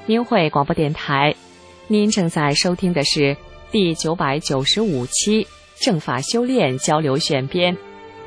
明慧广播电台，您正在收听的是第995期正法修炼交流选编。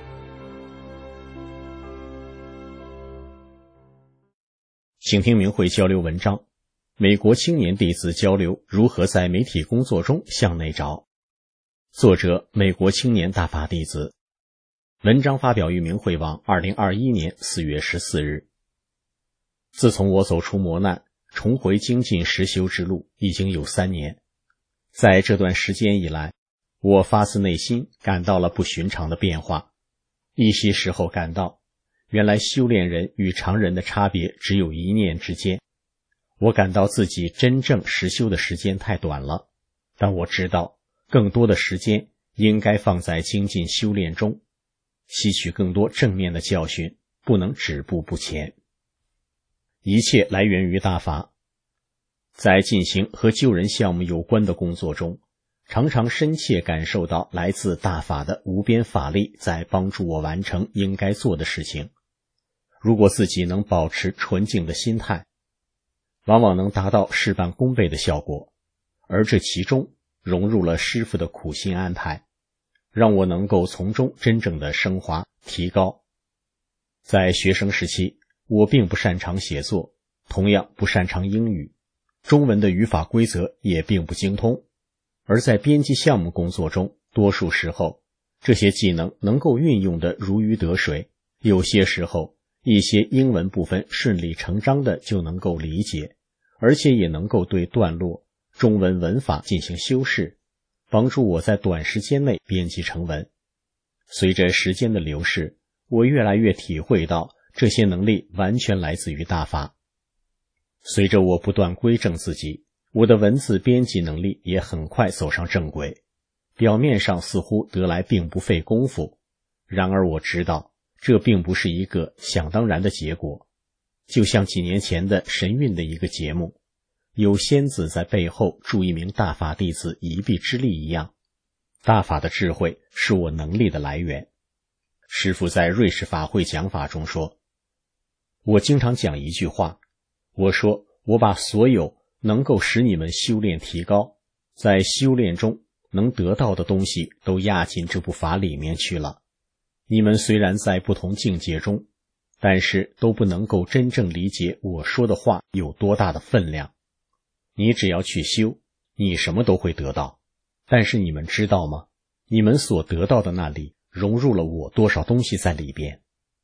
请听明慧交流文章：美国青年弟子交流如何在媒体工作中向内找。作者：美国青年大法弟子。文章发表于明慧网2021年4月14日。自从我走出磨难，重回精进实修之路已经有3年。在这段时间以来，我发自内心感到了不寻常的变化。一些时候感到，原来修炼人与常人的差别只有一念之间。我感到自己真正实修的时间太短了，但我知道更多的时间应该放在精进修炼中，吸取更多正面的教训，不能止步不前。一切来源于大法。在进行和救人项目有关的工作中，常常深切感受到来自大法的无边法力在帮助我完成应该做的事情。如果自己能保持纯净的心态，往往能达到事半功倍的效果，而这其中融入了师父的苦心安排，让我能够从中真正的升华提高。在学生时期，我并不擅长写作，同样不擅长英语，中文的语法规则也并不精通，而在编辑项目工作中，多数时候这些技能能够运用的如鱼得水，有些时候一些英文部分顺理成章的就能够理解，而且也能够对段落、中文文法进行修饰，帮助我在短时间内编辑成文。随着时间的流逝，我越来越体会到这些能力完全来自于大法。随着我不断规正自己，我的文字编辑能力也很快走上正轨。表面上似乎得来并不费功夫，然而我知道这并不是一个想当然的结果。就像几年前的神韵的一个节目，有仙子在背后助一名大法弟子一臂之力一样，大法的智慧是我能力的来源。师父在瑞士法会讲法中说，我经常讲一句话，我说我把所有能够使你们修炼提高，在修炼中能得到的东西都压进这部法里面去了。你们虽然在不同境界中，但是都不能够真正理解我说的话有多大的分量。你只要去修，你什么都会得到。但是你们知道吗？你们所得到的那里融入了我多少东西在里边。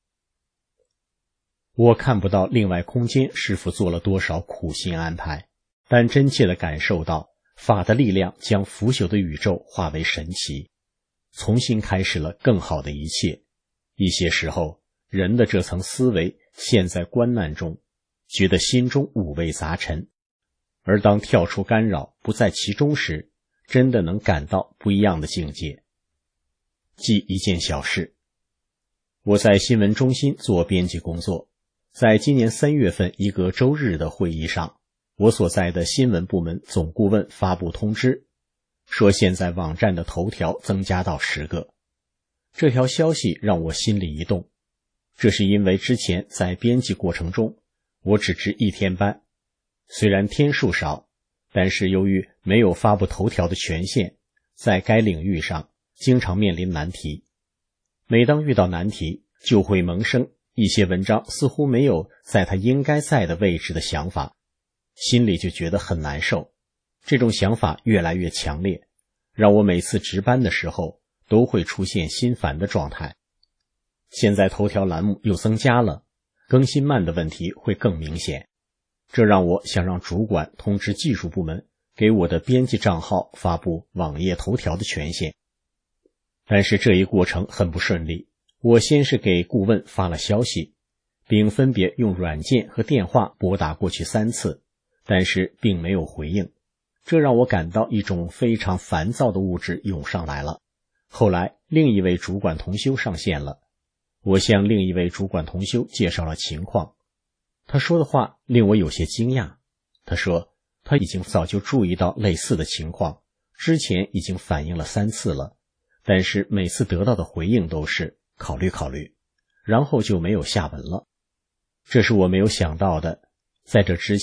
我看不到另外空间师父做了多少苦心安排，但真切地感受到法的力量将腐朽的宇宙化为神奇，重新开始了更好的一切。一些时候，人的这层思维陷在关难中，觉得心中五味杂陈，而当跳出干扰不在其中时，真的能感到不一样的境界。记一件小事，我在新闻中心做编辑工作，在今年3月份一个周日的会议上，我所在的新闻部门总顾问发布通知，说现在网站的头条增加到10个。这条消息让我心里一动，这是因为之前在编辑过程中，我只值1天班，虽然天数少，但是由于没有发布头条的权限，在该领域上经常面临难题。每当遇到难题，就会萌生一些文章似乎没有在它应该在的位置的想法，心里就觉得很难受。这种想法越来越强烈，让我每次值班的时候都会出现心烦的状态。现在头条栏目又增加了，更新慢的问题会更明显，这让我想让主管通知技术部门给我的编辑账号发布网页头条的权限。但是这一过程很不顺利，我先是给顾问发了消息，并分别用软件和电话拨打过去3次，但是并没有回应，这让我感到一种非常烦躁的物质涌上来了。后来另一位主管同修上线了，我向另一位主管同修介绍了情况，他说的话令我有些惊讶。他说他已经早就注意到类似的情况，之前已经反映了3次了，但是每次得到的回应都是考虑考虑，然后就没有下文了。这是我没有想到的，在这之前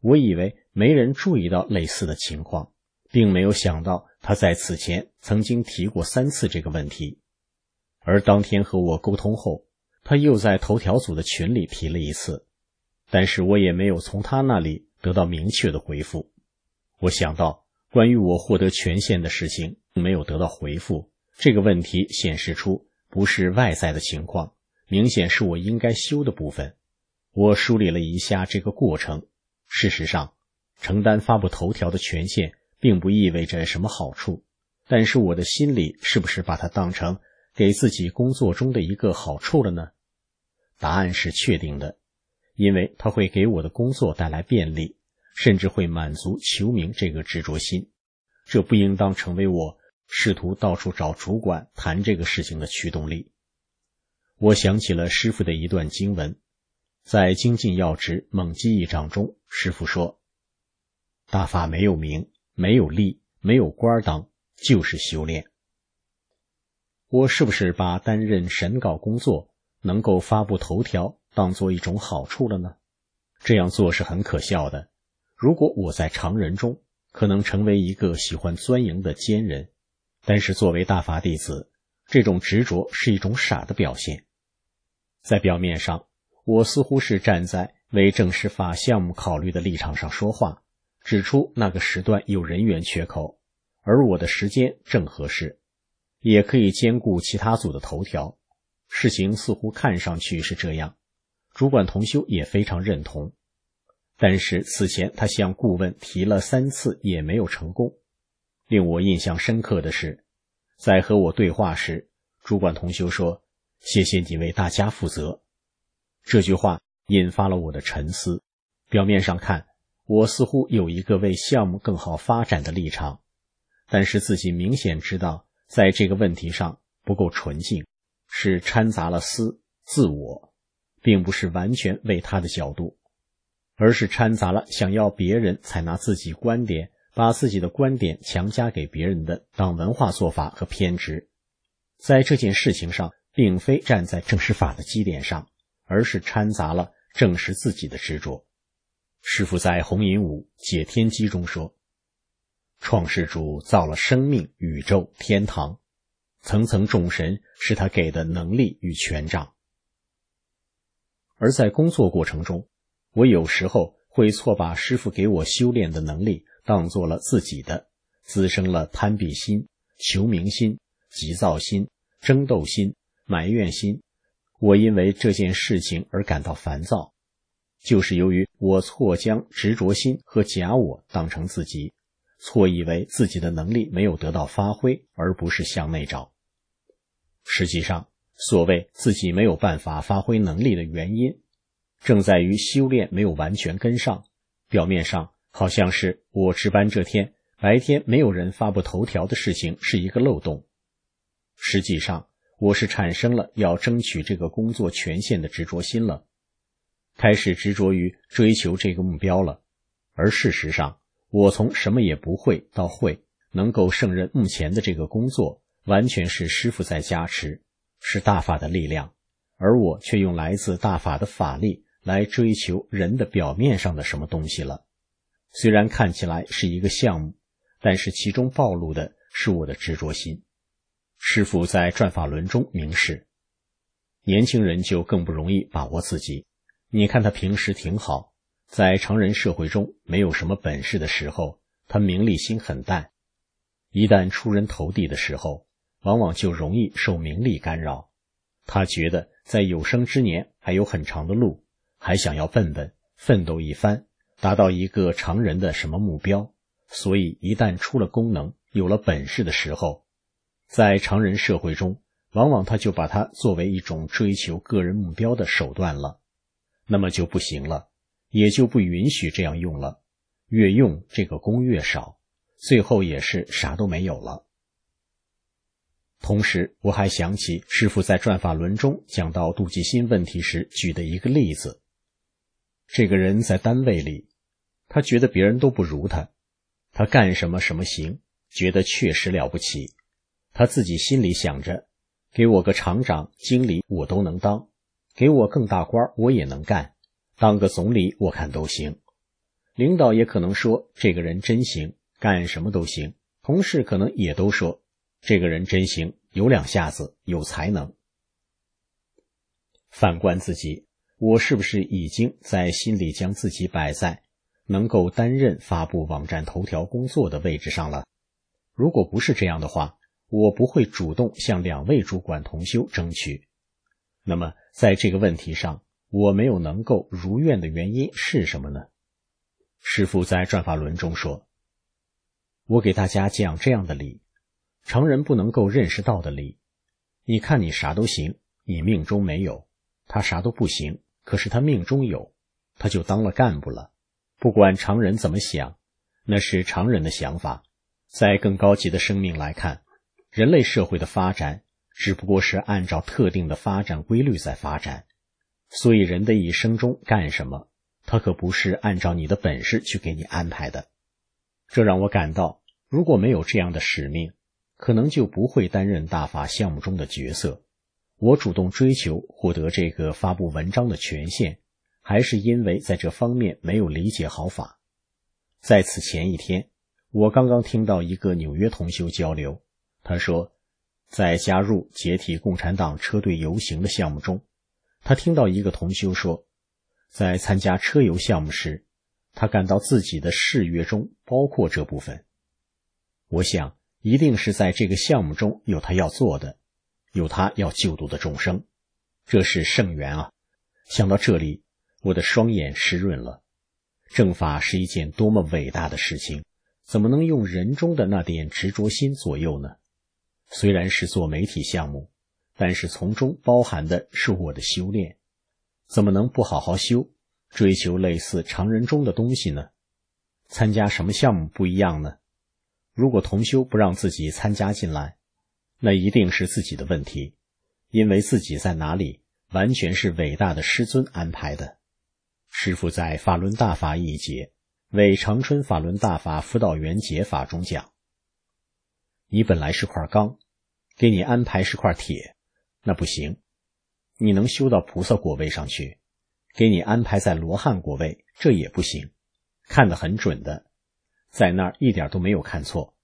我以为没人注意到类似的情况，并没有想到他在此前曾经提过3次这个问题。而当天和我沟通后，他又在头条组的群里提了一次，但是我也没有从他那里得到明确的回复。我想到关于我获得权限的事情没有得到回复，这个问题显示出不是外在的情况，明显是我应该修的部分。我梳理了一下这个过程，事实上，承担发布头条的权限并不意味着什么好处，但是我的心里是不是把它当成给自己工作中的一个好处了呢？答案是确定的，因为它会给我的工作带来便利，甚至会满足求名这个执着心。这不应当成为我试图到处找主管谈这个事情的驱动力。我想起了师父的一段经文，在精进要旨猛击一章中，师父说，大法没有名，没有利，没有官当，就是修炼。我是不是把担任审稿工作能够发布头条当作一种好处了呢？这样做是很可笑的。如果我在常人中可能成为一个喜欢钻营的奸人，但是作为大法弟子，这种执着是一种傻的表现。在表面上，我似乎是站在为正式法项目考虑的立场上说话，指出那个时段有人员缺口，而我的时间正合适，也可以兼顾其他组的头条。事情似乎看上去是这样，主管同修也非常认同。但是此前他向顾问提了3次也没有成功。令我印象深刻的是，在和我对话时，主管同修说，谢谢你为大家负责。这句话引发了我的沉思。表面上看，我似乎有一个为项目更好发展的立场，但是自己明显知道在这个问题上不够纯净，是掺杂了自我，并不是完全为他的角度，而是掺杂了想要别人采纳自己观点，把自己的观点强加给别人的党文化做法和偏执。在这件事情上，并非站在正实法的基点上，而是掺杂了正视自己的执着。师父在弘引五解天机中说，创世主造了生命、宇宙、天堂，层层众神是他给的能力与权杖。而在工作过程中，我有时候会错把师父给我修炼的能力当作了自己的，滋生了攀比心、求名心、急躁心、争斗心、埋怨心。我因为这件事情而感到烦躁，就是由于我错将执着心和假我当成自己，错以为自己的能力没有得到发挥，而不是向内找。实际上，所谓自己没有办法发挥能力的原因，正在于修炼没有完全跟上。表面上好像是我值班这天白天没有人发布头条的事情是一个漏洞，实际上我是产生了要争取这个工作权限的执着心了，开始执着于追求这个目标了。而事实上，我从什么也不会到会，能够胜任目前的这个工作，完全是师父在加持，是大法的力量，而我却用来自大法的法力来追求人的表面上的什么东西了。虽然看起来是一个项目，但是其中暴露的是我的执着心。师父在转法轮中明示，年轻人就更不容易把握自己。你看他平时挺好，在常人社会中没有什么本事的时候，他名利心很淡，一旦出人头地的时候，往往就容易受名利干扰。他觉得在有生之年还有很长的路，还想要奋斗一番，达到一个常人的什么目标，所以一旦出了功能，有了本事的时候，在常人社会中，往往他就把它作为一种追求个人目标的手段了，那么就不行了，也就不允许这样用了，越用这个功越少，最后也是啥都没有了。同时我还想起师父在转法轮中讲到妒忌心问题时举的一个例子。这个人在单位里，他觉得别人都不如他，他干什么什么行，觉得确实了不起，他自己心里想着，给我个厂长、经理我都能当，给我更大官我也能干，当个总理我看都行。 领导也可能说这个人真行，干什么都行，同事可能也都说这个人真行，有两下子，有才能。反观自己，我是不是已经在心里将自己摆在能够担任发布网站头条工作的位置上了？如果不是这样的话，我不会主动向2位主管同修争取。那么在这个问题上，我没有能够如愿的原因是什么呢？师父在转法轮中说，我给大家讲这样的理，常人不能够认识到的理。你看你啥都行，你命中没有，他啥都不行，可是他命中有，他就当了干部了。不管常人怎么想，那是常人的想法。在更高级的生命来看，人类社会的发展只不过是按照特定的发展规律在发展，所以人的一生中干什么，他可不是按照你的本事去给你安排的。这让我感到，如果没有这样的使命，可能就不会担任大法项目中的角色。我主动追求获得这个发布文章的权限，还是因为在这方面没有理解好法。在此前一天，我刚刚听到一个纽约同修交流，他说在加入解体共产党车队游行的项目中，他听到一个同修说，在参加车游项目时，他感到自己的誓约中包括这部分。我想一定是在这个项目中有他要做的，有他要救度的众生，这是圣缘啊！想到这里，我的双眼湿润了。正法是一件多么伟大的事情，怎么能用人中的那点执着心左右呢？虽然是做媒体项目，但是从中包含的是我的修炼，怎么能不好好修，追求类似常人中的东西呢？参加什么项目不一样呢？如果同修不让自己参加进来，那一定是自己的问题，因为自己在哪里，完全是伟大的师尊安排的。师父在法轮大法一节为长春法轮大法辅导员解法中讲，你本来是块钢，给你安排是块铁，那不行。你能修到菩萨果位上去，给你安排在罗汉果位，这也不行。看得很准的，在那儿一点都没有看错。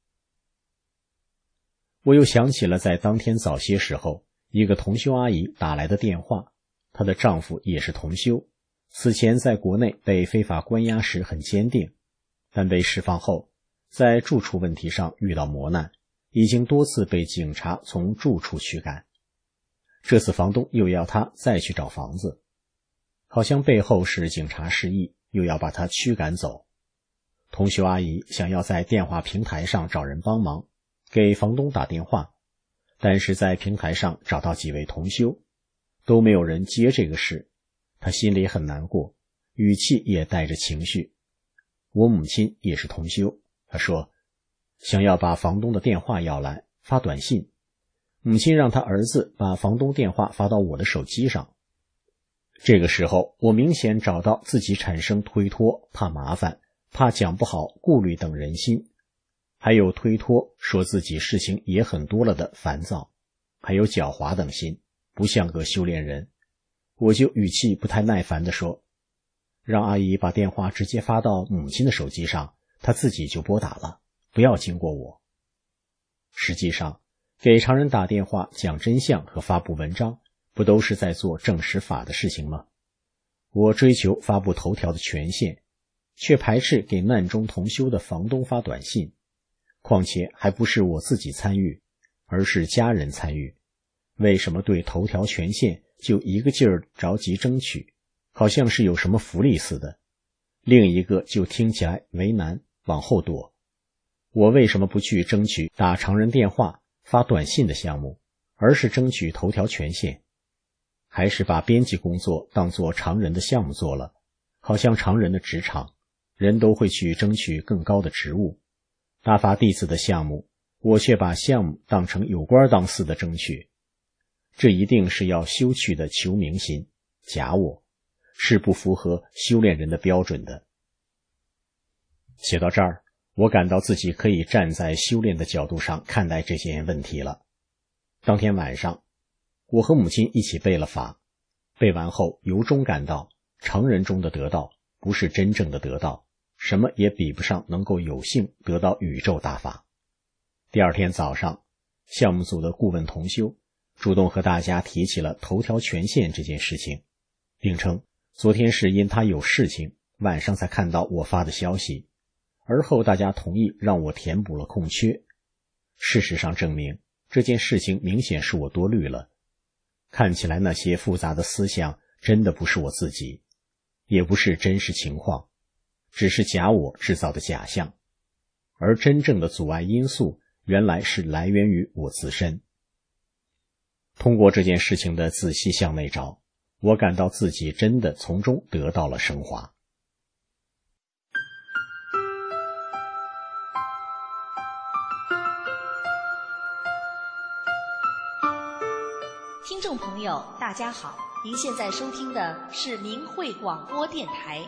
我又想起了在当天早些时候，一个同修阿姨打来的电话，她的丈夫也是同修，此前在国内被非法关押时很坚定，但被释放后，在住处问题上遇到磨难，已经多次被警察从住处驱赶。这次房东又要他再去找房子，好像背后是警察示意，又要把他驱赶走。同修阿姨想要在电话平台上找人帮忙，给房东打电话，但是在平台上找到几位同修，都没有人接这个事，他心里很难过，语气也带着情绪。我母亲也是同修，她说想要把房东的电话要来，发短信。母亲让他儿子把房东电话发到我的手机上。这个时候，我明显找到自己产生推脱、怕麻烦、怕讲不好、顾虑等人心，还有推脱说自己事情也很多了的烦躁，还有狡猾等心，不像个修炼人。我就语气不太耐烦地说，让阿姨把电话直接发到母亲的手机上，她自己就拨打了，不要经过我。实际上，给常人打电话讲真相和发布文章，不都是在做正实法的事情吗？我追求发布头条的权限，却排斥给难中同修的房东发短信，况且还不是我自己参与，而是家人参与。为什么对头条权限就一个劲儿着急争取，好像是有什么福利似的，另一个就听起来为难，往后躲。我为什么不去争取打常人电话发短信的项目，而是争取头条权限？还是把编辑工作当作常人的项目做了，好像常人的职场，人都会去争取更高的职务。大法弟子的项目，我却把项目当成有官当私的争取。这一定是要修去的求名心，假我，是不符合修炼人的标准的。写到这儿，我感到自己可以站在修炼的角度上看待这件问题了。当天晚上，我和母亲一起背了法，背完后由衷感到常人中的得道不是真正的得到，什么也比不上能够有幸得到宇宙大法。第二天早上，项目组的顾问同修主动和大家提起了头条权限这件事情，并称昨天是因他有事情，晚上才看到我发的消息，而后大家同意让我填补了空缺。事实上证明，这件事情明显是我多虑了。看起来那些复杂的思想真的不是我自己，也不是真实情况，只是假我制造的假象。而真正的阻碍因素原来是来源于我自身。通过这件事情的仔细向内找，我感到自己真的从中得到了升华。 听众朋友大家好，您现在收听的是明慧广播电台。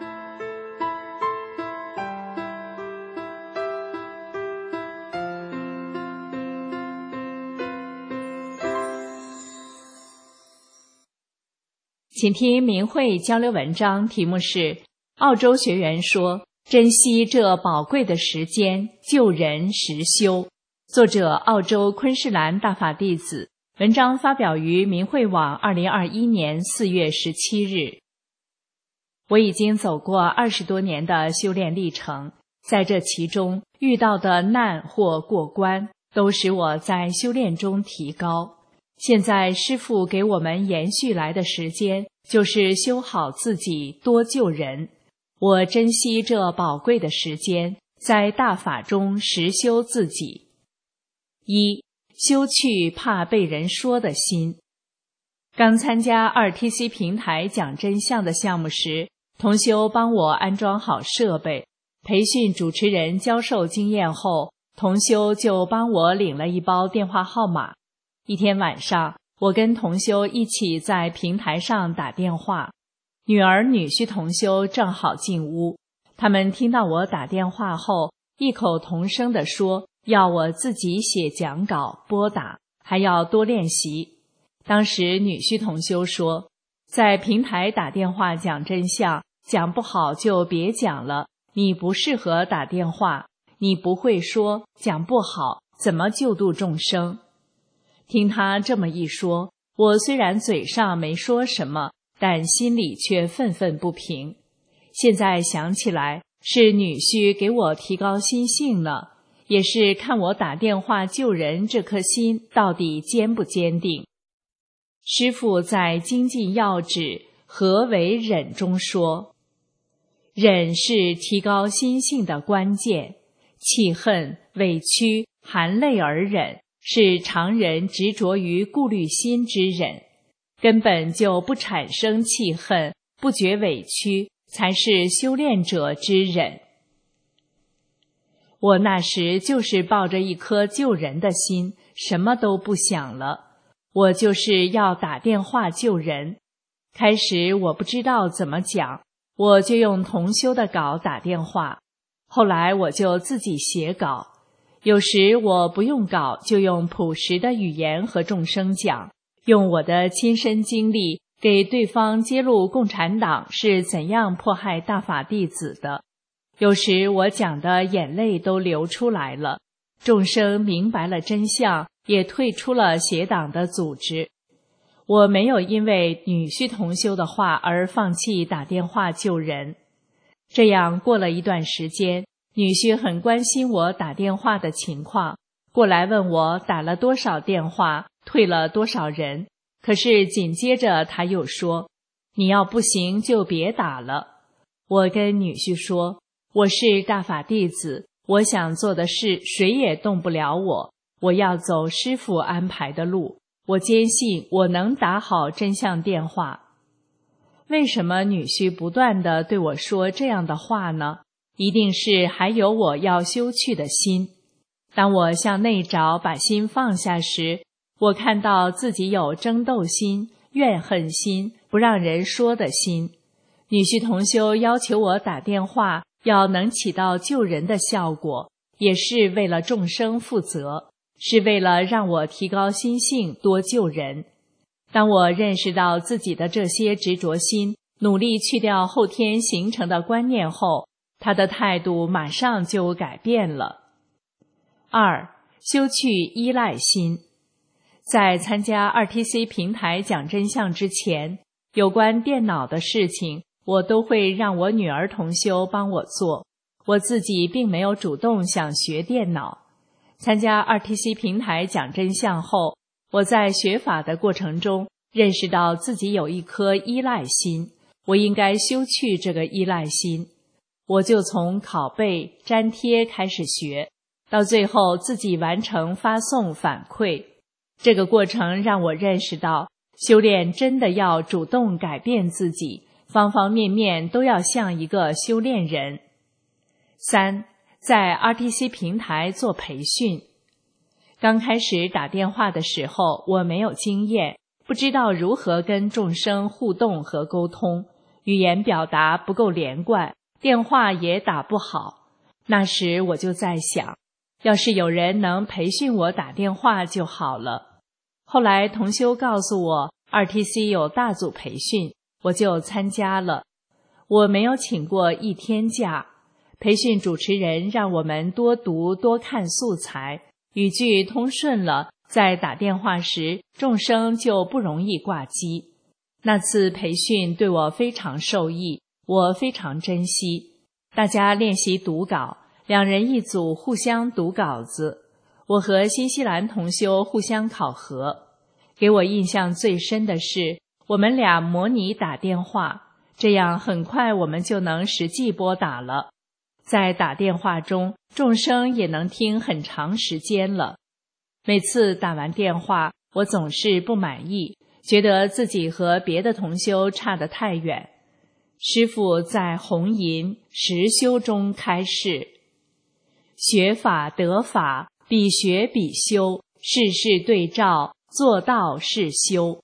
请听明慧交流文章，题目是澳洲学员说珍惜这宝贵的时间，救人实修。作者澳洲昆士兰大法弟子，文章发表于明慧网2021年4月17日。我已经走过20多年的修炼历程，在这其中遇到的难或过关，都使我在修炼中提高。现在师父给我们延续来的时间，就是修好自己，多救人。我珍惜这宝贵的时间，在大法中实修自己。一、修去怕被人说的心。刚参加 2TC 平台讲真相的项目时，同修帮我安装好设备，培训主持人教授经验后，同修就帮我领了一包电话号码。一天晚上，我跟同修一起在平台上打电话，女儿女婿同修正好进屋，他们听到我打电话后，异口同声地说要我自己写讲稿拨打，还要多练习。当时女婿同修说，在平台打电话讲真相，讲不好就别讲了，你不适合打电话，你不会说，讲不好，怎么救度众生？听他这么一说，我虽然嘴上没说什么，但心里却愤愤不平。现在想起来，是女婿给我提高心性了，也是看我打电话救人这颗心到底坚不坚定。师父在精进要旨何为忍中说，忍是提高心性的关键，气恨、委屈、含泪而忍，是常人执着于顾虑心之忍，根本就不产生气恨，不觉委屈，才是修炼者之忍。我那时就是抱着一颗救人的心，什么都不想了，我就是要打电话救人。开始我不知道怎么讲，我就用同修的稿打电话，后来我就自己写稿。有时我不用稿，就用朴实的语言和众生讲，用我的亲身经历给对方揭露共产党是怎样迫害大法弟子的。有时我讲的眼泪都流出来了，众生明白了真相，也退出了邪党的组织。我没有因为女婿同修的话而放弃打电话救人。这样过了一段时间，女婿很关心我打电话的情况，过来问我打了多少电话，退了多少人。可是紧接着他又说，你要不行就别打了。我跟女婿说，我是大法弟子，我想做的事谁也动不了我，我要走师父安排的路，我坚信我能打好真相电话。为什么女婿不断地对我说这样的话呢？一定是还有我要修去的心。当我向内找，把心放下时，我看到自己有争斗心、怨恨心、不让人说的心。女婿同修要求我打电话要能起到救人的效果，也是为了众生负责，是为了让我提高心性，多救人。当我认识到自己的这些执着心努力去掉后天形成的观念后，他的态度马上就改变了。2. 修去依赖心。在参加 RTC 平台讲真相之前，有关电脑的事情，我都会让我女儿同修帮我做，我自己并没有主动想学电脑。参加 RTC 平台讲真相后，我在学法的过程中认识到自己有一颗依赖心，我应该修去这个依赖心。我就从拷贝、粘贴开始学，到最后自己完成发送反馈。这个过程让我认识到，修炼真的要主动改变自己，方方面面都要像一个修炼人。3. 在 RTC 平台做培训。刚开始打电话的时候，我没有经验，不知道如何跟众生互动和沟通，语言表达不够连贯，电话也打不好。那时我就在想，要是有人能培训我打电话就好了。后来同修告诉我 RTC 有大组培训，我就参加了。我没有请过1天假，培训主持人让我们多读多看素材，语句通顺了，在打电话时众生就不容易挂机。那次培训对我非常受益，我非常珍惜。大家练习读稿，2人一组互相读稿子，我和新西兰同修互相考核。给我印象最深的是，我们俩模拟打电话，这样很快我们就能实际拨打了。在打电话中，众生也能听很长时间了。每次打完电话，我总是不满意，觉得自己和别的同修差得太远。师父在红银实修中开示，学法得法，比学比修，事事对照，做到是修。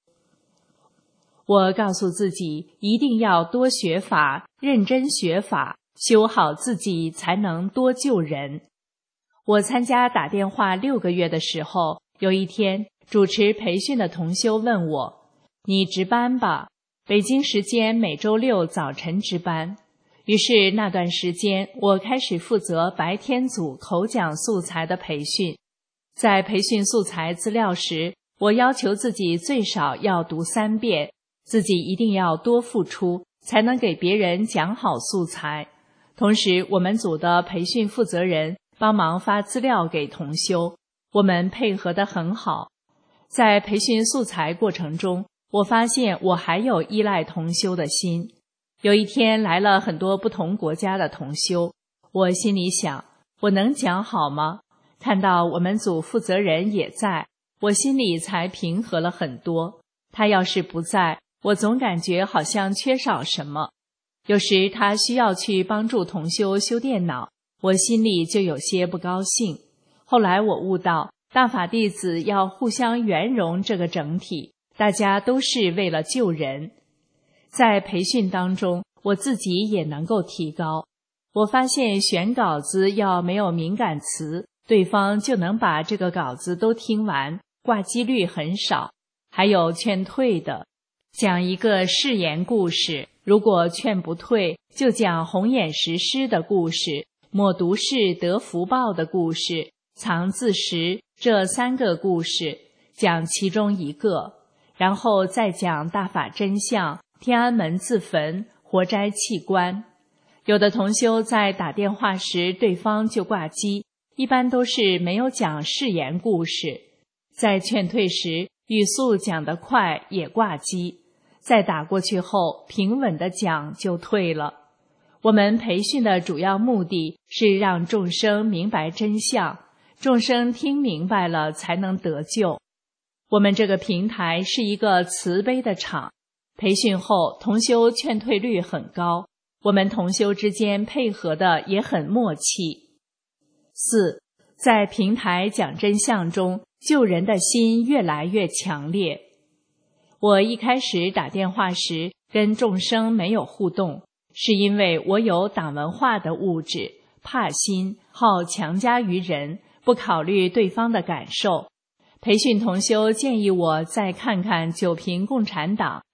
我告诉自己，一定要多学法，认真学法，修好自己才能多救人。我参加打电话6个月的时候，有一天主持培训的同修问我，你值班吧？北京时间每周6早晨值班。于是那段时间我开始负责白天组口讲素材的培训。在培训素材资料时，我要求自己最少要读3遍，自己一定要多付出，才能给别人讲好素材。同时我们组的培训负责人帮忙发资料给同修，我们配合得很好。在培训素材过程中，我发现我还有依赖同修的心。有一天来了很多不同国家的同修，我心里想，我能讲好吗？看到我们组负责人也在，我心里才平和了很多。他要是不在，我总感觉好像缺少什么。有时他需要去帮助同修修电脑，我心里就有些不高兴。后来我悟到，大法弟子要互相圆融这个整体，大家都是为了救人。在培训当中，我自己也能够提高。我发现选稿子要没有敏感词，对方就能把这个稿子都听完，挂机率很少。还有劝退的，讲一个誓言故事，如果劝不退，就讲红眼石狮的故事，抹毒誓得福报的故事，藏字石这3个故事，讲其中一个，然后再讲大法真相、天安门自焚、活摘器官。有的同修在打电话时对方就挂机，一般都是没有讲誓言故事。在劝退时语速讲得快也挂机，再打过去后平稳地讲就退了。我们培训的主要目的是让众生明白真相，众生听明白了才能得救。我们这个平台是一个慈悲的场，培训后同修劝退率很高，我们同修之间配合的也很默契。4. 在平台讲真相中，救人的心越来越强烈。我一开始打电话时跟众生没有互动，是因为我有党文化的物质，怕心，好强加于人，不考虑对方的感受。培训同修建议我再看看九评共产党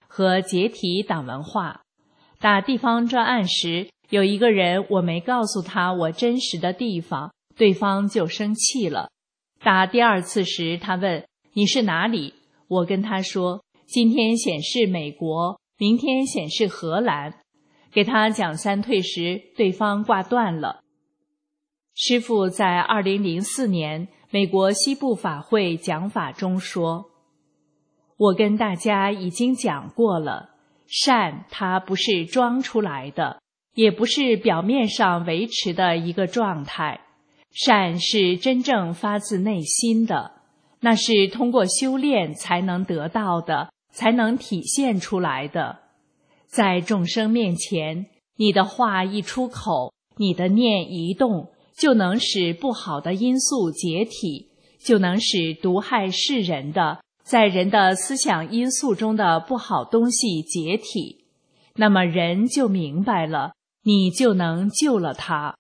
和解体党文化。打地方专案时，有一个人我没告诉他我真实的地方，对方就生气了。打第二次时，他问你是哪里？我跟他说今天显示美国，明天显示荷兰。给他讲三退时，对方挂断了。师父在2004年美国西部法会讲法中说，我跟大家已经讲过了，善它不是装出来的，也不是表面上维持的一个状态，善是真正发自内心的，那是通过修炼才能得到的，才能体现出来的。在众生面前，你的话一出口，你的念一动，就能使不好的因素解体，就能使毒害世人的，在人的思想因素中的不好东西解体，那么人就明白了，你就能救了他。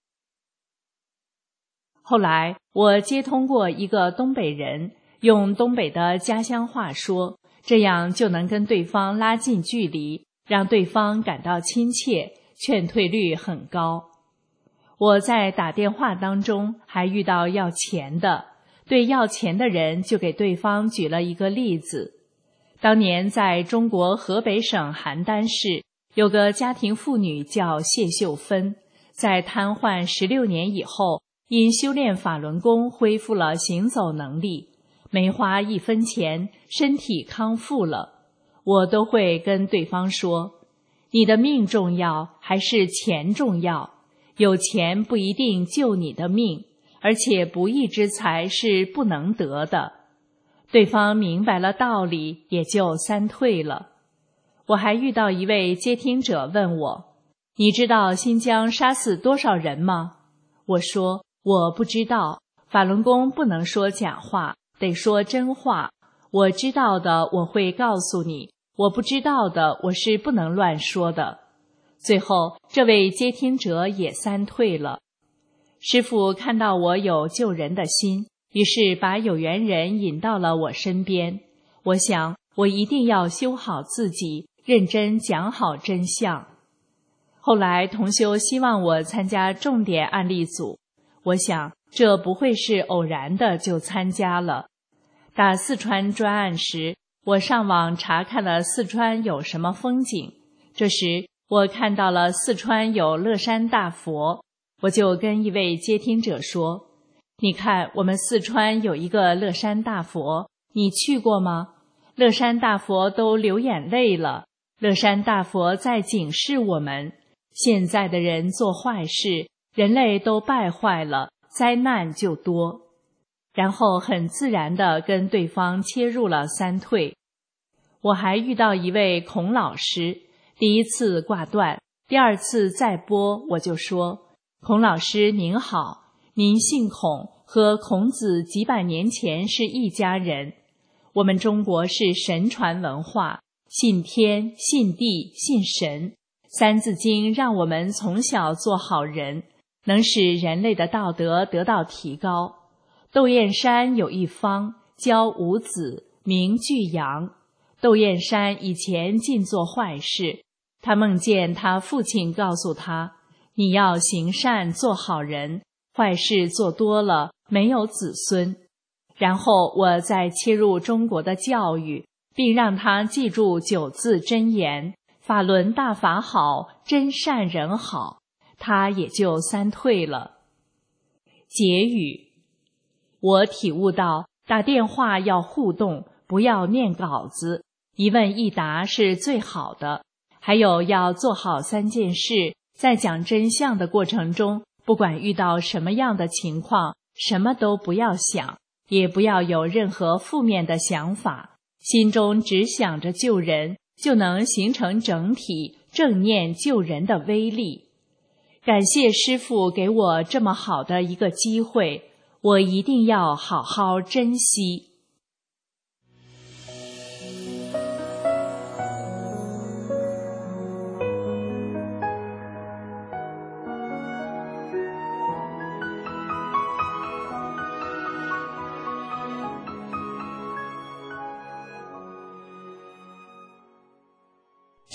后来我接通过一个东北人，用东北的家乡话说，这样就能跟对方拉近距离，让对方感到亲切，劝退率很高。我在打电话当中还遇到要钱的，对要钱的人就给对方举了一个例子。当年在中国河北省邯郸市，有个家庭妇女叫谢秀芬，在瘫痪16年以后，因修炼法轮功恢复了行走能力，没花1分钱，身体康复了。我都会跟对方说，你的命重要还是钱重要？有钱不一定救你的命，而且不义之财是不能得的。对方明白了道理，也就三退了。我还遇到一位接听者问我，你知道新疆杀死多少人吗？我说我不知道，法轮功不能说假话，得说真话。我知道的我会告诉你，我不知道的我是不能乱说的。最后这位接听者也三退了。师父看到我有救人的心，于是把有缘人引到了我身边。我想我一定要修好自己，认真讲好真相。后来同修希望我参加重点案例组，我想这不会是偶然的就参加了。打四川专案时，我上网查看了四川有什么风景，这时我看到了四川有乐山大佛，我就跟一位接听者说，你看我们四川有一个乐山大佛，你去过吗？乐山大佛都流眼泪了，乐山大佛在警示我们，现在的人做坏事，人类都败坏了，灾难就多。然后很自然地跟对方切入了三退。我还遇到一位孔老师，第一次挂断，第二次再拨，我就说，孔老师您好，您姓孔，和孔子几百年前是一家人。我们中国是神传文化，信天、信地、信神，三字经让我们从小做好人，能使人类的道德得到提高。窦燕山有一方，教五子，名巨阳。窦燕山以前尽做坏事，他梦见他父亲告诉他，你要行善做好人，坏事做多了没有子孙。然后我再切入中国的教育，并让他记住9字真言，法轮大法好，真善人好，他也就三退了。结语，我体悟到打电话要互动，不要念稿子，一问一答是最好的。还有要做好3件事，在讲真相的过程中，不管遇到什么样的情况，什么都不要想，也不要有任何负面的想法，心中只想着救人，就能形成整体，正念救人的威力。感谢师父给我这么好的一个机会，我一定要好好珍惜。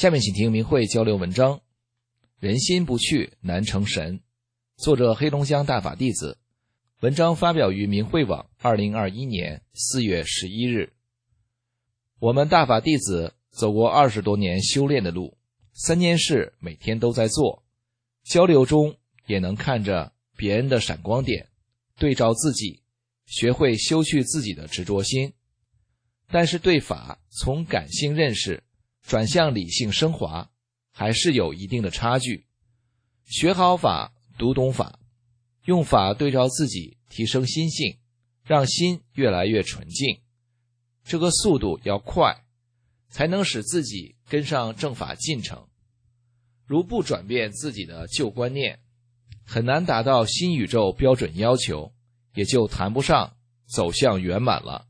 下面请听明慧交流文章，人心不去难成神，作者黑龙江大法弟子，文章发表于明慧网2021年4月11日。我们大法弟子走过20多年修炼的路，3件事每天都在做，交流中也能看着别人的闪光点，对照自己，学会修去自己的执着心。但是对法从感性认识转向理性升华，还是有一定的差距。学好法，读懂法，用法对照自己，提升心性，让心越来越纯净。这个速度要快，才能使自己跟上正法进程。如不转变自己的旧观念，很难达到新宇宙标准要求，也就谈不上走向圆满了。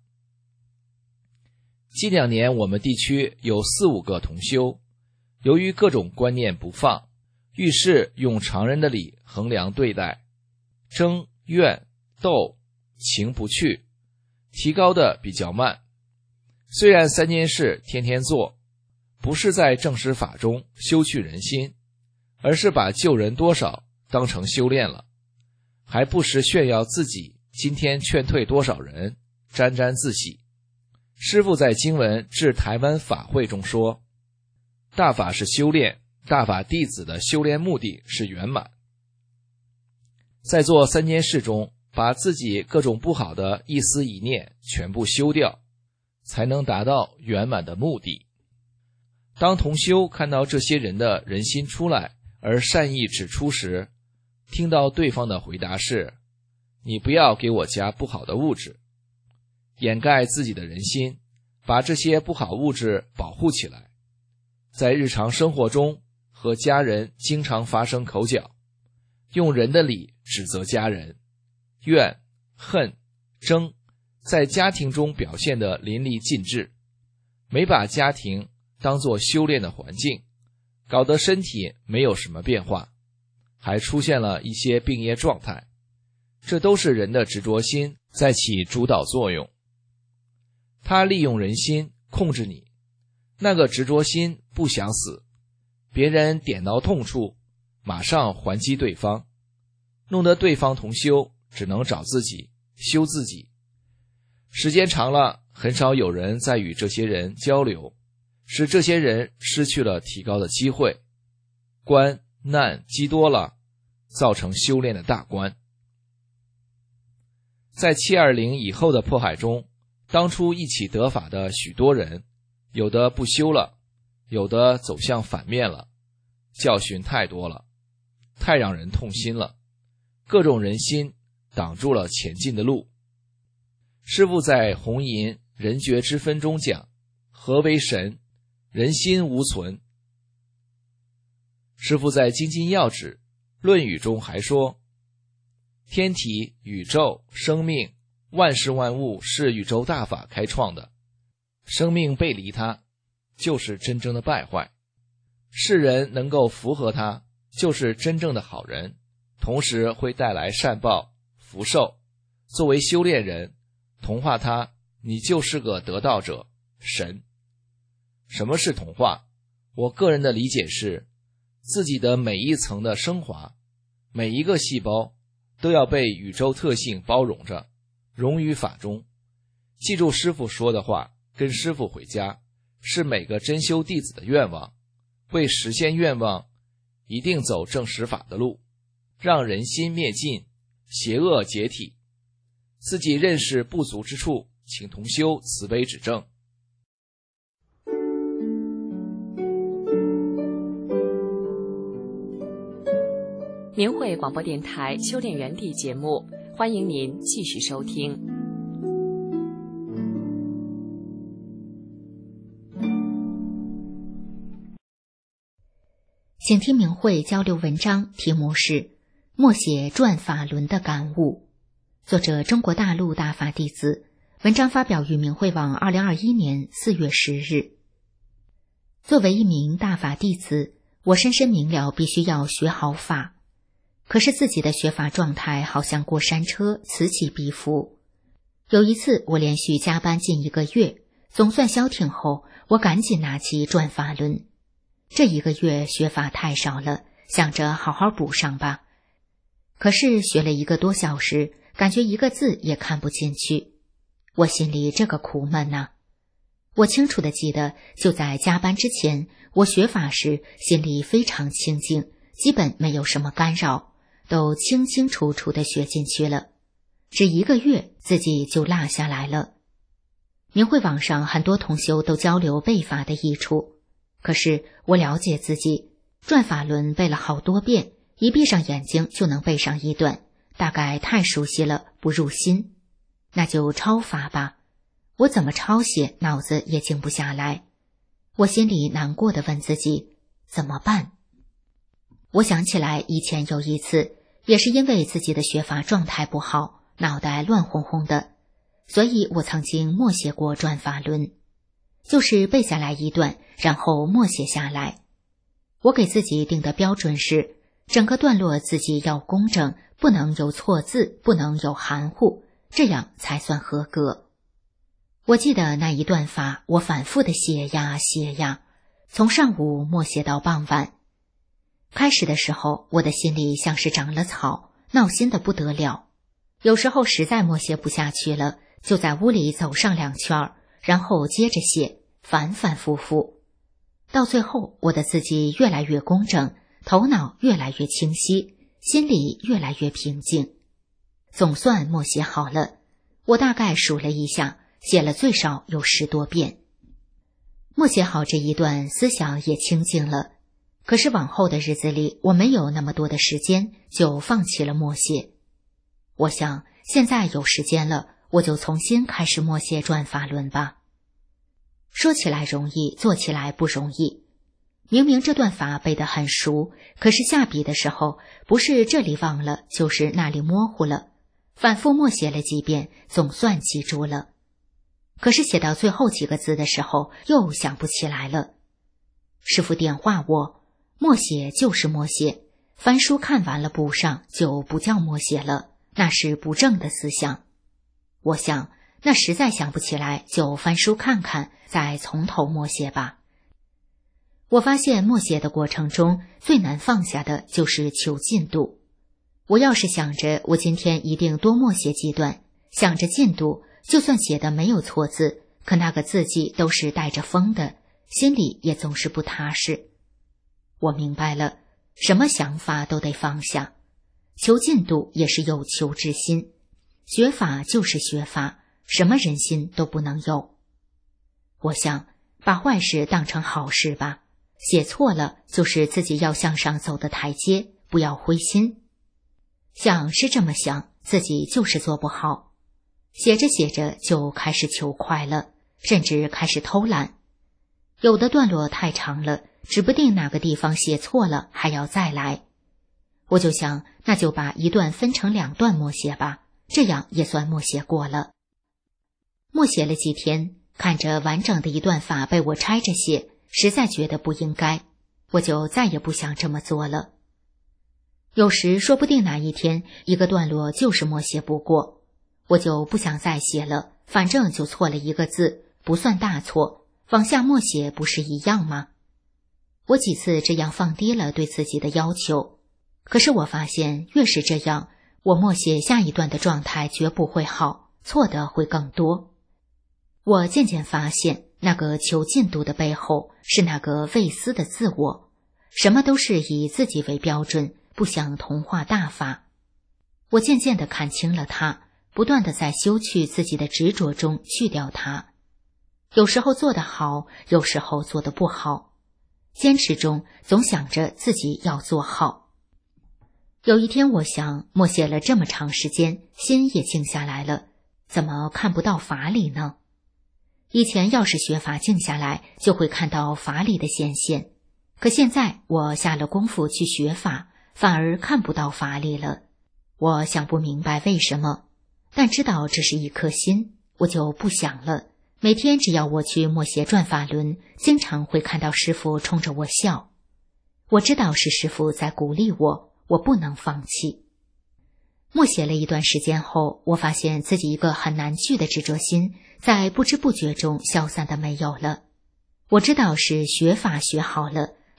近2年我们地区有4、5个同修，由于各种观念不放，遇事用常人的理衡量对待，争、怨、斗、情不去，提高的比较慢。虽然3件事天天做，不是在正实法中修去人心，而是把救人多少当成修炼了，还不时炫耀自己今天劝退多少人，沾沾自喜。师父在经文致台湾法会中说，大法是修炼，大法弟子的修炼目的是圆满。在做3件事中，把自己各种不好的一思一念全部修掉，才能达到圆满的目的。当同修看到这些人的人心出来而善意指出时，听到对方的回答是，你不要给我加不好的物质，掩盖自己的人心，把这些不好物质保护起来。在日常生活中和家人经常发生口角，用人的理指责家人，怨、恨、争在家庭中表现得淋漓尽致，没把家庭当作修炼的环境，搞得身体没有什么变化，还出现了一些病业状态。这都是人的执着心在起主导作用，他利用人心控制你，那个执着心不想死，别人点到痛处马上还击对方，弄得对方同修只能找自己修自己。时间长了，很少有人再与这些人交流，使这些人失去了提高的机会，关难积多了，造成修炼的大关。在720以后的迫害中，当初一起得法的许多人，有的不修了，有的走向反面了，教训太多了，太让人痛心了，各种人心挡住了前进的路。师父在红银人觉之分中讲，何为神？人心无存。师父在精进要旨论语中还说，天体、宇宙、生命、万事万物是宇宙大法开创的，生命背离它，就是真正的败坏。世人能够符合它，就是真正的好人，同时会带来善报、福寿。作为修炼人，同化它，你就是个得道者，神。什么是同化？我个人的理解是，自己的每一层的升华，每一个细胞都要被宇宙特性包容着，融于法中。记住师父说的话，跟师父回家，是每个真修弟子的愿望。为实现愿望，一定走正实法的路，让人心灭尽，邪恶解体。自己认识不足之处，请同修慈悲指正。 明慧广播电台修炼园地节目，欢迎您继续收听。 请听明慧交流文章，题目是《默写转法轮的感悟》，作者中国大陆大法弟子，文章发表于明慧网2021年4月10日。作为一名大法弟子，我深深明了必须要学好法，可是自己的学法状态好像过山车，此起彼伏。有一次我连续加班近1个月，总算消停后，我赶紧拿起转法轮。 这1个月学法太少了，想着好好补上吧。可是学了1个多小时，感觉1个字也看不进去，我心里这个苦闷呐。我清楚地记得，就在加班之前，我学法时心里非常清静，基本没有什么干扰，都清清楚楚地学进去了。只1个月，自己就落下来了。明慧网上很多同修都交流背法的益处，可是我了解自己，转法轮背了好多遍，一闭上眼睛就能背上一段，大概太熟悉了，不入心。那就抄法吧，我怎么抄写，脑子也静不下来。我心里难过地问自己，怎么办？我想起来以前有一次，也是因为自己的学法状态不好，脑袋乱哄哄的，所以我曾经默写过转法轮，就是背下来一段，然后默写下来。我给自己定的标准是，整个段落自己要工整，不能有错字，不能有含糊，这样才算合格。我记得那一段法，我反复的写呀写呀，从上午默写到傍晚。开始的时候，我的心里像是长了草，闹心的不得了。有时候实在默写不下去了，就在屋里走上2圈，然后接着写，反反复复。到最后，我的字迹越来越工整，头脑越来越清晰，心里越来越平静。总算默写好了，我大概数了一下，写了最少有10多遍。默写好这一段，思想也清静了。可是往后的日子里，我没有那么多的时间，就放弃了默写。我想现在有时间了，我就重新开始默写转法轮吧。说起来容易，做起来不容易。明明这段法背得很熟，可是下笔的时候，不是这里忘了，就是那里模糊了。反复默写了几遍，总算记住了。可是写到最后几个字的时候，又想不起来了。师父点化我，默写就是默写，翻书看完了补上，就不叫默写了，那是不正的思想。我想，那实在想不起来，就翻书看看，再从头默写吧。我发现默写的过程中，最难放下的就是求进度。我要是想着我今天一定多默写几段，想着进度，就算写的没有错字，可那个字迹都是带着风的，心里也总是不踏实。我明白了，什么想法都得放下，求进度也是有求之心，学法就是学法，什么人心都不能有。我想把坏事当成好事吧，写错了就是自己要向上走的台阶，不要灰心。想是这么想，自己就是做不好。写着写着就开始求快了，甚至开始偷懒。有的段落太长了，指不定哪个地方写错了，还要再来。我就想，那就把一段分成2段默写吧，这样也算默写过了。默写了几天，看着完整的一段法被我拆着写，实在觉得不应该，我就再也不想这么做了。有时说不定哪一天一个段落就是默写不过，我就不想再写了，反正就错了1个字，不算大错，往下默写不是一样吗？我几次这样放低了对自己的要求，可是我发现越是这样，我默写下一段的状态绝不会好，错的会更多。我渐渐发现，那个求进度的背后是那个未思的自我，什么都是以自己为标准，不想同化大法。我渐渐地看清了它，不断地在修去自己的执着中去掉它。有时候做得好，有时候做得不好，坚持中总想着自己要做好。有一天我想，默写了这么长时间，心也静下来了，怎么看不到法理呢？以前要是学法静下来，就会看到法理的显现，可现在我下了功夫去学法，反而看不到法理了。我想不明白为什么，但知道这是一颗心，我就不想了。每天只要我去默写转法轮，经常会看到师父冲着我笑。我知道是师父在鼓励我，我不能放弃。默写了一段时间后，我发现自己一个很难去的执着心，在不知不觉中消散的没有了。我知道是学法学好了，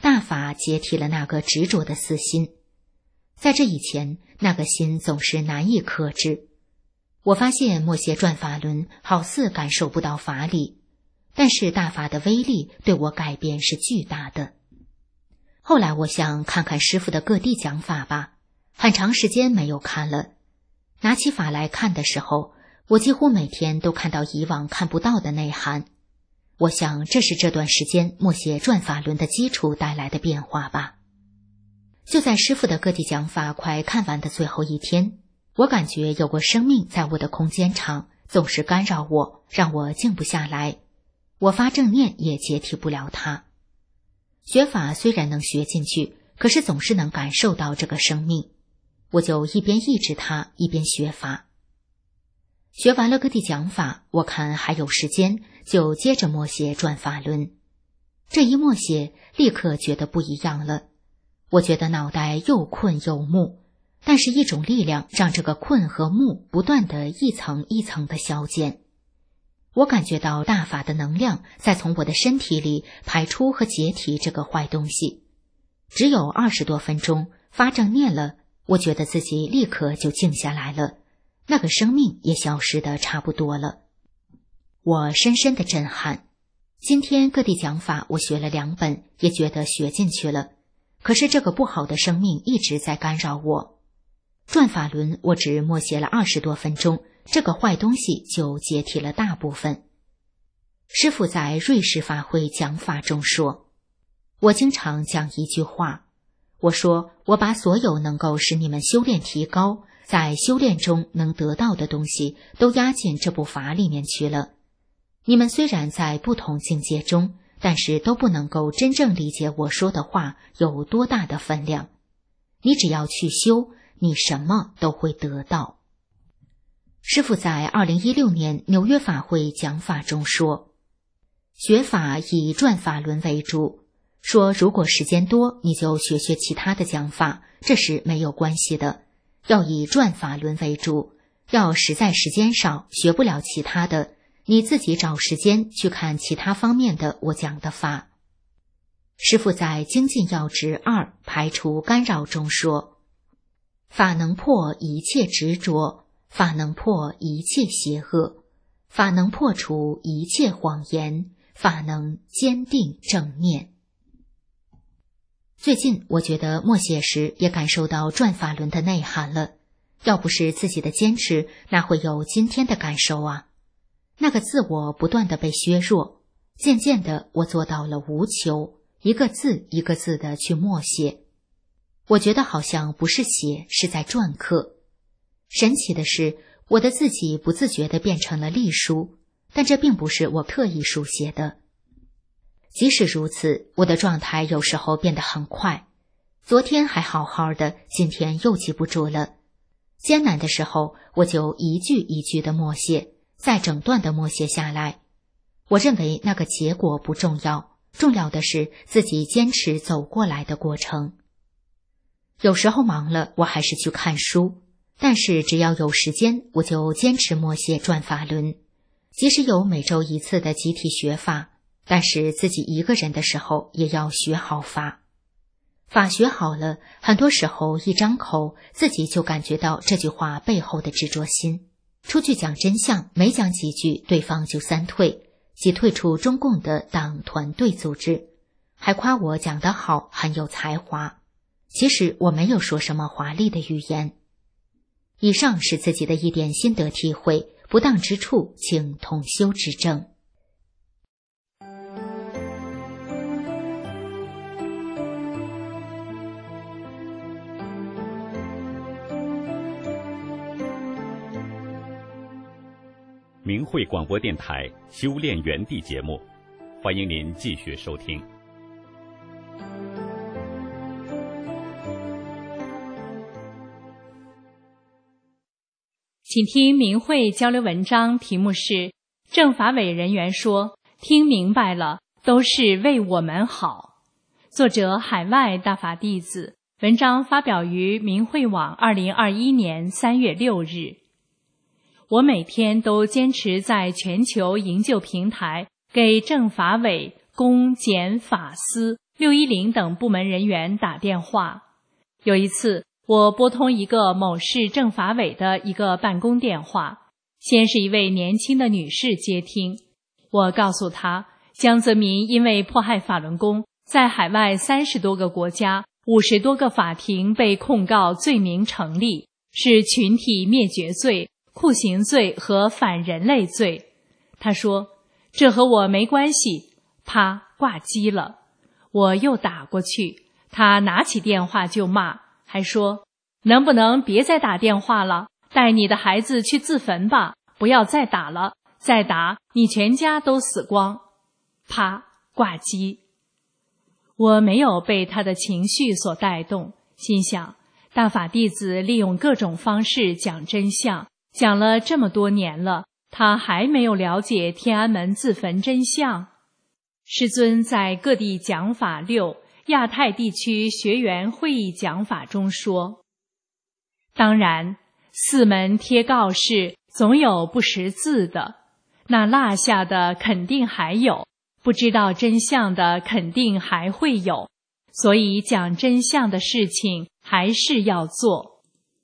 大法解体了那个执着的私心。在这以前，那个心总是难以克制。我发现默写转法轮好似感受不到法理，但是大法的威力对我改变是巨大的。后来我想看看师父的各地讲法吧，很长时间没有看了。拿起法来看的时候，我几乎每天都看到以往看不到的内涵。我想这是这段时间默写转法轮的基础带来的变化吧。就在师父的各地讲法快看完的最后一天，我感觉有个生命在我的空间场，总是干扰我，让我静不下来。我发正念也解体不了它。学法虽然能学进去，可是总是能感受到这个生命。我就一边抑制它，一边学法。学完了各地讲法，我看还有时间，就接着默写转法轮。这一默写，立刻觉得不一样了。我觉得脑袋又困又木，但是一种力量让这个困和木不断的一层一层的消减。我感觉到大法的能量在从我的身体里排出和解体这个坏东西。只有20多分钟，发正念了，我觉得自己立刻就静下来了，那个生命也消失得差不多了。我深深的震撼。今天各地讲法我学了2本，也觉得学进去了，可是这个不好的生命一直在干扰我。转法轮我只默写了20多分钟，这个坏东西就解体了大部分。师父在瑞士法会讲法中说，我经常讲一句话，我说我把所有能够使你们修炼提高，在修炼中能得到的东西都压进这部法里面去了。你们虽然在不同境界中，但是都不能够真正理解我说的话有多大的分量。你只要去修，你什么都会得到。师父在2016年纽约法会讲法中说，学法以转法轮为主，说如果时间多，你就学学其他的讲法，这是没有关系的，要以转法轮为主。要实在时间少，学不了其他的，你自己找时间去看其他方面的我讲的法。师父在精进要旨2排除干扰中说，法能破一切执着，法能破一切邪恶，法能破除一切谎言，法能坚定正念。最近我觉得默写时也感受到转法轮的内涵了，要不是自己的坚持，哪会有今天的感受啊？那个自我不断的被削弱，渐渐的我做到了无求，一个字一个字的去默写。我觉得好像不是写，是在篆刻。神奇的是，我的自己不自觉地变成了隶书，但这并不是我特意书写的。即使如此，我的状态有时候变得很快，昨天还好好的，今天又记不住了。艰难的时候，我就一句一句的默写，再整段的默写下来。我认为那个结果不重要，重要的是自己坚持走过来的过程。有时候忙了，我还是去看书，但是只要有时间，我就坚持默写转法轮。即使有每周1次的集体学法，但是自己一个人的时候也要学好法。法学好了，很多时候一张口，自己就感觉到这句话背后的执着心。出去讲真相，没讲几句，对方就3退，即退出中共的党团队组织，还夸我讲得好，很有才华。其实我没有说什么华丽的语言。以上是自己的一点心得体会，不当之处请同修指正。 明慧广播电台修炼园地节目，欢迎您继续收听。 请听明慧交流文章，题目是政法委人员说听明白了都是为我们好，作者海外大法弟子，文章发表于明慧网2021年3月6日。我每天都坚持在全球营救平台给政法委公检法司 610等部门人员打电话。有一次，我拨通一个某市政法委的一个办公电话，先是一位年轻的女士接听。我告诉她，江泽民因为迫害法轮功，在海外30多个国家、50多个法庭被控告罪名成立，是群体灭绝罪、酷刑罪和反人类罪。她说，这和我没关系，啪，挂机了。我又打过去，她拿起电话就骂，还说，能不能别再打电话了，带你的孩子去自焚吧，不要再打了，再打你全家都死光。啪，挂机。我没有被他的情绪所带动，心想，大法弟子利用各种方式讲真相，讲了这么多年了，他还没有了解天安门自焚真相。师尊在各地讲法6亚太地区学员会议讲法中说，当然4门贴告示总有不识字的，那落下的肯定还有，不知道真相的肯定还会有，所以讲真相的事情还是要做。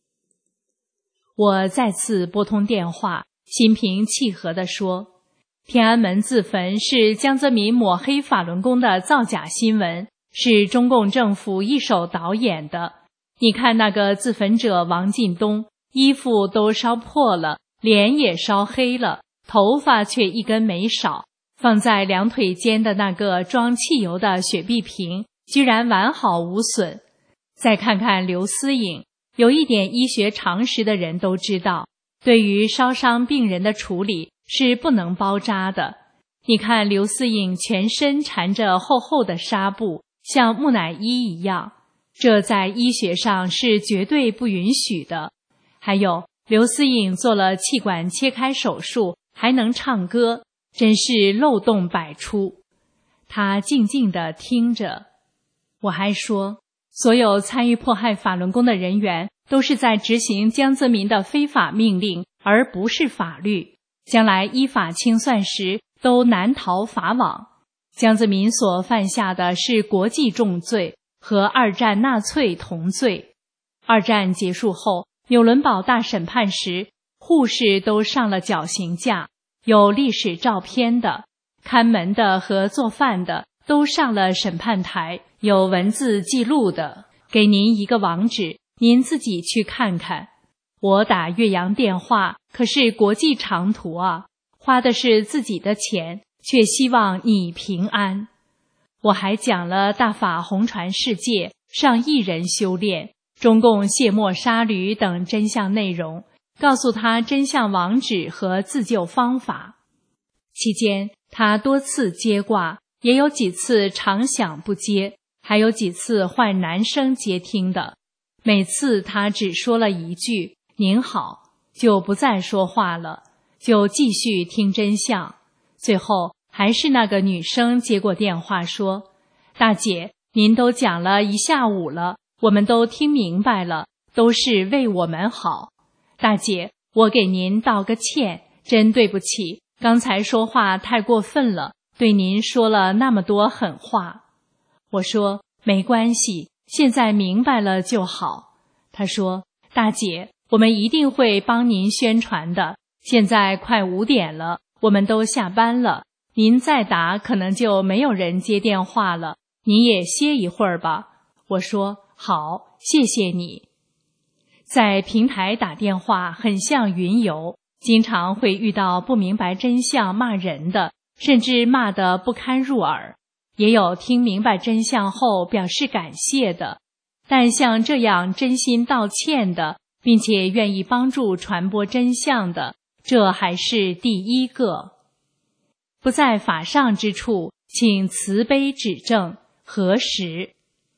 我再次拨通电话，心平气和地说，天安门自焚是江泽民抹黑法轮功的造假新闻，是中共政府一手导演的。你看那个自焚者王进东，衣服都烧破了，脸也烧黑了，头发却一根没少，放在两腿间的那个装汽油的雪碧瓶居然完好无损。再看看刘思颖，有一点医学常识的人都知道，对于烧伤病人的处理是不能包扎的。你看刘思颖全身缠着厚厚的纱布，像木乃伊一样，这在医学上是绝对不允许的。还有刘思颖做了气管切开手术，还能唱歌，真是漏洞百出。他静静地听着。我还说，所有参与迫害法轮功的人员都是在执行江泽民的非法命令，而不是法律，将来依法清算时都难逃法网。江泽民所犯下的是国际重罪，和二战纳粹同罪。二战结束后，纽伦堡大审判时，护士都上了绞刑架，有历史照片的，看门的和做饭的都上了审判台，有文字记录的。给您一个网址，您自己去看看。我打岳阳电话，可是国际长途啊，花的是自己的钱，却希望你平安。我还讲了大法红传世界，上亿人修炼，中共卸磨杀驴等真相内容，告诉他真相网址和自救方法。期间他多次接挂，也有几次常响不接，还有几次换男生接听的。每次他只说了一句您好，就不再说话了，就继续听真相。最后还是那个女生接过电话说，大姐，您都讲了一下午了，我们都听明白了，都是为我们好。大姐，我给您道个歉，真对不起，刚才说话太过分了，对您说了那么多狠话。我说没关系，现在明白了就好。他说，大姐，我们一定会帮您宣传的，现在快5点了，我们都下班了，您再打可能就没有人接电话了，你也歇一会儿吧。我说好，谢谢你。在平台打电话很像云游，经常会遇到不明白真相骂人的，甚至骂得不堪入耳，也有听明白真相后表示感谢的，但像这样真心道歉的，并且愿意帮助传播真相的，这还是第一个。不在法上之处，请慈悲指正，核实。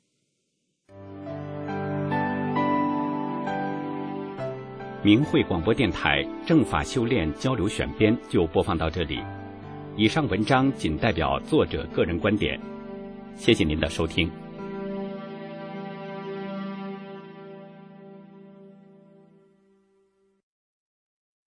明慧广播电台正法修炼交流选编就播放到这里，以上文章仅代表作者个人观点，谢谢您的收听。